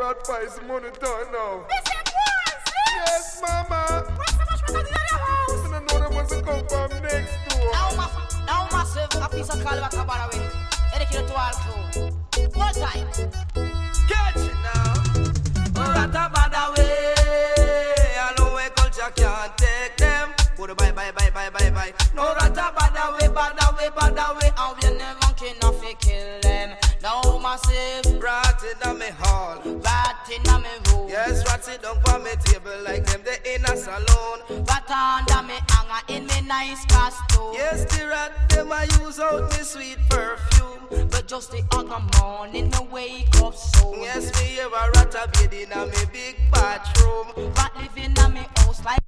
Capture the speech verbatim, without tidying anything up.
rat pies money done now. Mister Boys, Yes, mama. where's so much money in your house? I don't know that must come from next door. Now, massive, now massive, a piece of calva cabana with educated to all crew. One time. Catch it now. Rata bada way. I know where culture can't take them. Put a bye bye bye bye bye bye. No rata bada way, bada way, bada way. And we never can off kill them. Now massive. Rat in me hall. Rat in me room. Yes, rat sit down for me table like them. They in a salon. Rat under me hanger in me nice costume. Yes, the rat them I use out me sweet perfume. But just the other morning me wake up soon. Yes, me have a rat a bed in a me big bathroom. Rat living in me house like